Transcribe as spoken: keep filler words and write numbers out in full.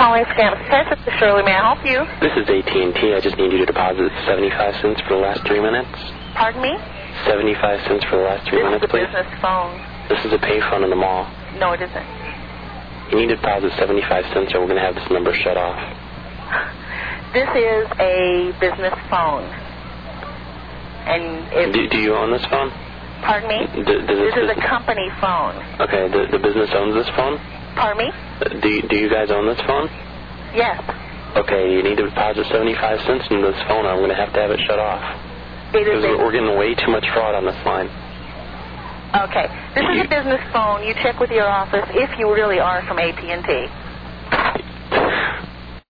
calling Stamps Test. This is Shirley. May I help you? This is A T and T. I just need you to deposit seventy-five cents for the last three minutes. Pardon me? seventy-five cents for the last three this minutes, please. This is a business phone. This is a payphone in the mall. No, it isn't. You need to deposit seventy-five cents or we're going to have this number shut off. This is a business phone. And if... Do, do you own this phone? Pardon me? D- does this, this is a company phone. Okay, the, the business owns this phone? Pardon me? Do you, do you guys own this phone? Yes. Okay, you need to deposit seventy-five cents into this phone or I'm going to have to have it shut off. It is a... We're getting way too much fraud on this line. Okay. This is a business phone. You check with your office if you really are from A T and T.